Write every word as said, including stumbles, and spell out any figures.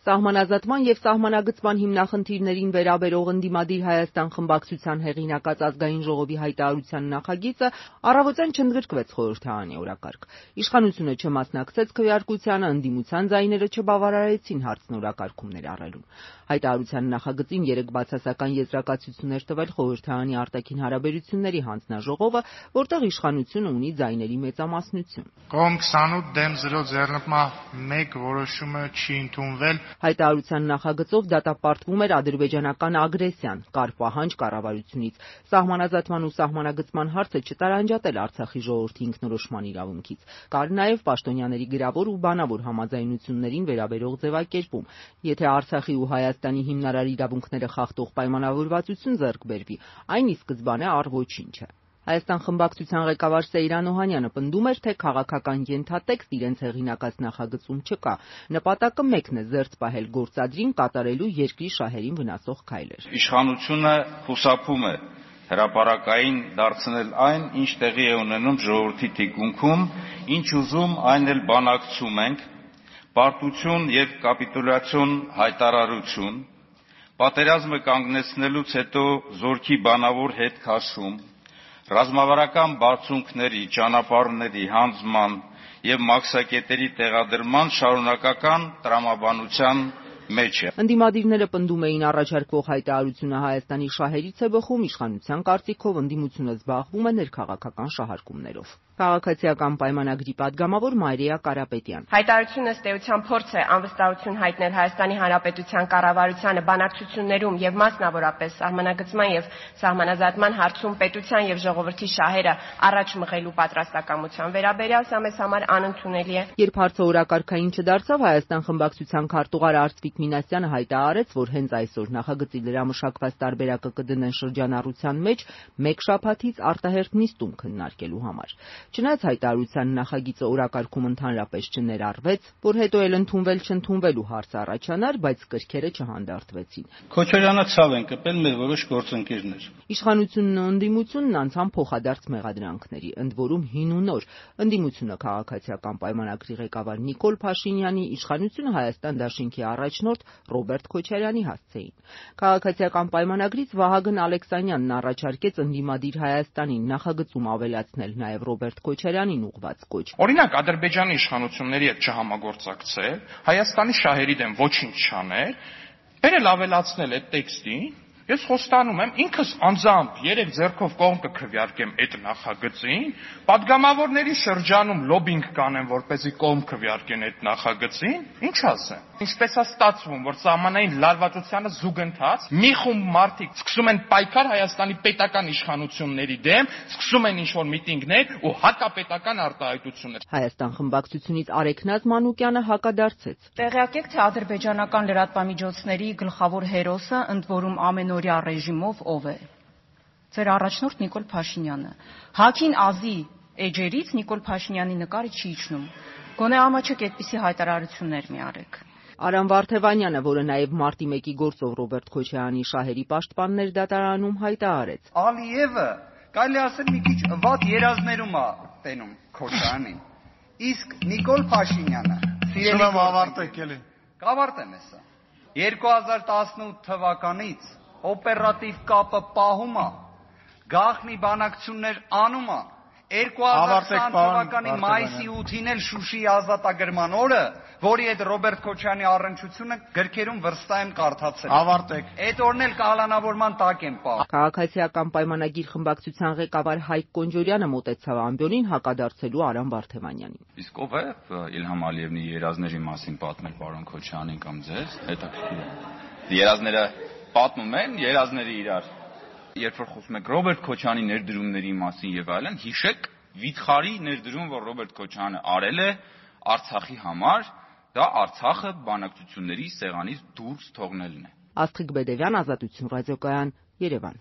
Սահմանազատման և սահմանագծման հիմնախնդիրներին վերաբերող ընդդիմադիր Հայաստան խմբակցության հեղինակած ազգային ժողովի հայտարարության նախագիծը առավոտյան չընդգրկվեց խորհրդարանի օրակարգ։ Իշխանությունը չմասնակցեց քվեարկությանը, ընդդիմության ձայները չբավարարեցին հարցն օրակարգում ներառելուն։ Հայտարարության նախագծին երեկ բացասական եզրակացություններ տվել խորհրդարանի արտաքին հարաբերությունների հանձնաժողովը, որտեղ իշխանությունը ունի ձայների մեծամասնություն։ Կողմ քսանութ դեմ զրո ձեռնպահ մեկ որոշումը չի ընդունվել։ Հայտարարության նախագծով դատապարտվում էր ադրբեջանական ագրեսիան, կար պահանջ կառավարությունից սահմանազատման ու սահմանագծման հարցը չտարանջատել Արցախի ժողովրդի ինքնորոշման իրավունքից։ Կար նաև պաշտոնյաների գրավոր ու բանավոր համաձայնություններին վերաբերող ձևակերպում։ Եթե Արցախի ու Հայաստանի հիմնարար իրավունքները խախտող պայմանավորվածություն ձեռք բերվի, այն ի սկզբանե առ ոչինչ է։ Հայաստան խմբակցության ղեկավար Սեյրան Օհանյանը պնդում էր, թե քաղաքական ենթատեքստ իրենց հեղինակած նախագծում չկա։ Նպատակը մեկն է՝ զերծ պահել գործադրին կատարելու երկրի շահերին վնասող քայլեր։ Իշխանությունը խուսափում է հրապարակային դարձնել այն, ինչ տեղի է ունենում ժողովրդի թիկունքում, ինչ ուզում, այն էլ բանակցում ենք, պարտություն և կապիտուլյացիոն հայտարարություն, պատերազմը կանգնեցնելուց հետո զորքի բանավոր հետ քաշում, ռազմավարական բարձունքների, ճանապարհների հանձնման և մաքսակետերի տեղադրման շարունակական տրամաբանության մեջ է։ Ընդդիմադիրները պնդում էին առաջարկվող հայտարարությունը Հայաստանի շահերից է բխում, իշխանության կարծիքով ընդդիմությունը զբաղվում է ներքաղաքական շահարկումներով։ Քաղաքացիական պայմանագրի падգամավոր Մարիա Կարապետյան. Հայտարարությունը ըստ էության փորձ է անվստահություն հայտնել Հայաստանի Հանրապետության կառավարությանը բանակցություններում եւ մասնավորապես սահմանագծման եւ սահմանազատման հարցում պետության եւ ժողովրդի շահերը առաջ մղելու պատրաստակամության վերաբերյալ սա մեզ համար անընդունելի է։ Երբ հարցը օրակարգային չդարձավ, Հայաստան խմբակցության քարտուղար Արծվիկ Մինասյանը հայտարարեց, որ հենց այսօր նախագծի լրամշակված տարբերակը կդնեն շրջանառության մեջ մեկ շաբաթից արտահերթ նիստում քննարկելու համար։ Չնայած հայտարարության նախագիծը օրակարգում ընդհանրապես չներառվեց, որ հետո էլ ընդունվել-չընդունվելու հարց առաջանար, բայց կրքերը չհանդարտվեցին։ Քոչարյանը ցավ են կպել մեր որոշ գործընկերներ։ Իշխանությունն ու ընդդիմությունն անցան փոխադարձ մեղադրանքների, ընդ որում հին ու նոր։ Ընդդիմությունը քաղաքացիական պայմանագրի ղեկավար Նիկոլ Փաշինյանի, իշխանությունը Հայաստան դաշինքի առաջնորդ Ռոբերտ Քոչարյանի հասցեին։ Քաղաքացիական պայմանագրից Վահագն Ալեքսանյանն առաջարկեց ընդդիմադիր Հայաստանին նախագծում ավելացնել նաև Ռոբերտ Քոչարյանին ուղղված կոչ։ Օրինակ Ադրբեջանի իշխանությունների հետ չհամագործակցել, Հայաստանի շահերի դեմ ոչինչ չանել, բերել ավելացնել այդ տեքստին։ Ես խոստանում եմ ինքս անձամբ երեք ձեռքով կողմ կքվեարկեմ այդ նախագծին, падգամավորների շրջանում լոբինգ կանեմ, որպեսզի կողմ քվեարկեն այդ նախագծին, ինչ ասեմ։ Ինչպես է ստացվում, որ սահմանային լարվածությանը զուգընթաց մի խումբ մարդիկ սկսում են պայքար Հայաստանի պետական իշխանությունների դեմ, սկսում են ինչ-որ միտինգներ ու հակապետական արտահայտություններ։ Հայաստան խմբակցությունից Արեգնազ Մանուկյանը հակադարձեց։ Տեղյակ եք, թե ադրբեջանական լրատվամիջոցների գլխավոր հերոսը, ընդ որում ամենօրյա ռեժիմով ով է։ Ձեր առաջնորդ Նիկոլ Փաշինյանը։ Հաքին Ազի էջերից Նիկոլ Փաշինյանի նկարը չի իջնում։ Գոնե ամաչեք այդպիսի հայտարարություններ մի արեք։ Արամ Վարդևանյանը, որը նաև մարտի մեկի գործով Ռոբերտ Քոչարյանի շահերի պաշտպաններ դատարանում հայտարարեց. Ալիևը կարելի ասել մի քիչ վատ երազներում է տենում Քոչարյանին։ Իսկ Նիկոլ Փաշինյանը, սիրելի ավարտեք էլի։ Կավարտեմ հեսա։ երկու հազար տասնութ թվականից օպերատիվ կապը պահում է, գաղտնի բանակցություններ անում է։ երկու հազար քսան թվականի մայիսի ութին էլ Շուշիի ազատագրման օրը, որի հետ Ռոբերտ Քոչարյանի առնչությունը գրքերում վստահ եմ կարդացել։ Ավարտեք։ Այդ օրն էլ կալանավորման տակ եմ պահ։ Քաղաքացիական պայմանագիր խմբակցության ղեկավար Հայկ Կոնջորյանը մոտեցավ ամբիոնին հակադարձելու Արամ Վարդևանյանին։ Իսկ ով է Իլհամ Ալիևնի երազների մասին պատմել պարոն Քոչարյանին կամ ձեզ։ Հետաքրքիր է։ Երազները պատմում են, երազները իրար։ Երբ որ խոսում եք Ռոբերտ Քոչարյանի ներդրումների մասին եւ այլն, հիշեք վիթխարի ներդրում, որ Ռոբերտ Քոչարյանը արել է Արցախի համար, դա Արցախը բանակցությունների սեղանից դուրս թողնելն է։ Աստղիկ Բեդևյան, Ազատություն ռադիոկայան, Երևան։